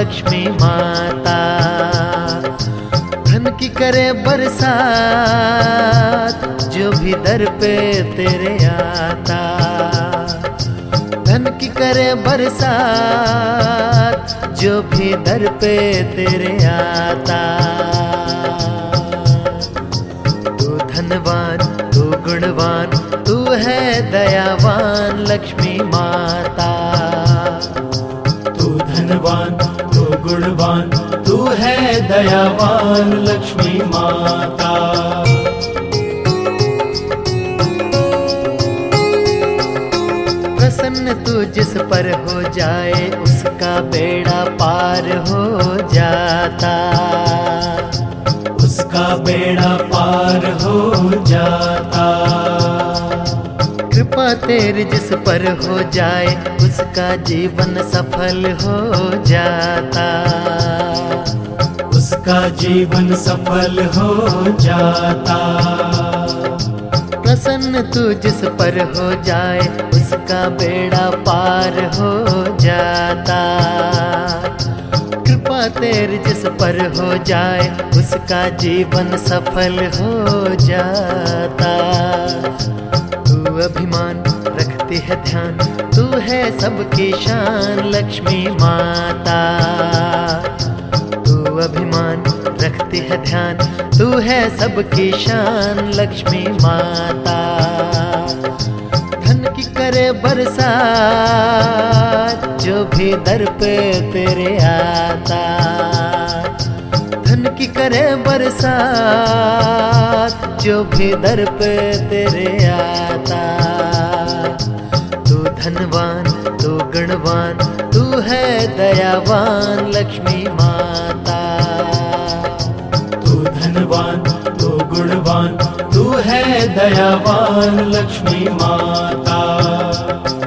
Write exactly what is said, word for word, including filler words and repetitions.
लक्ष्मी माता। धन की करे बरसात जो भी दर पे तेरे आता। धन की करे बरसात जो भी दर पे तेरे आता। तू धनवान तू गुणवान तू है दयावान लक्ष्मी माता। तू धनवान तू गुणवान तू है दयावान लक्ष्मी माता। प्रसन्न तू जिस पर हो जाए उसका बेड़ा पार हो जाता। उसका बेड़ा पार हो जाता। कृपा तेरी जिस पर हो जाए उसका जीवन सफल हो जाता। उसका जीवन सफल हो जाता। प्रसन्न तू जिस पर हो जाए उसका बेड़ा पार हो जाता। कृपा तेरी जिस पर हो जाए उसका जीवन सफल हो जाता। तू अभिमान रखती है ध्यान तू है सबकी शान लक्ष्मी माता। तू अभिमान रखती है ध्यान तू है सबकी शान लक्ष्मी माता। धन की करे बरसात जो भी दर पे तेरे आता। धन की करे बरसात जो भी दर पे तेरे आता। तू धनवान तू गुणवान तू है दयावान लक्ष्मी माता। तू धनवान तू गुणवान तू है दयावान लक्ष्मी माता।